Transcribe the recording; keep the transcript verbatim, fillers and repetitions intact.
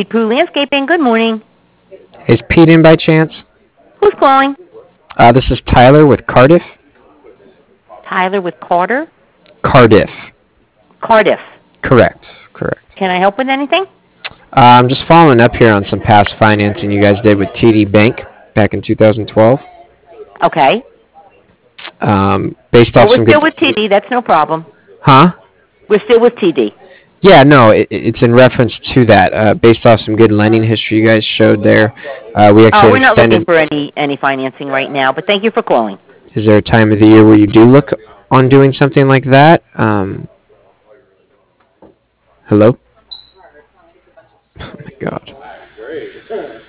Pooh Landscaping. Good morning. Is Pete in by chance? Who's calling? Uh, this is Tyler with Cardiff. Tyler with Carter. Cardiff. Cardiff. Correct. Correct. Can I help with anything? Uh, I'm just following up here on some past financing you guys did with T D Bank back in two thousand twelve. Okay. Um, based Well, off we're some good. still with T D. That's no problem. Huh? We're still with T D. Yeah, no, it, it's in reference to that. Uh, based off some good lending history you guys showed there, uh, we Uh, actually had we're not looking extended. for any, any financing right now, but thank you for calling. Is there a time of the year where you do look on doing something like that? Um, hello? Oh my God.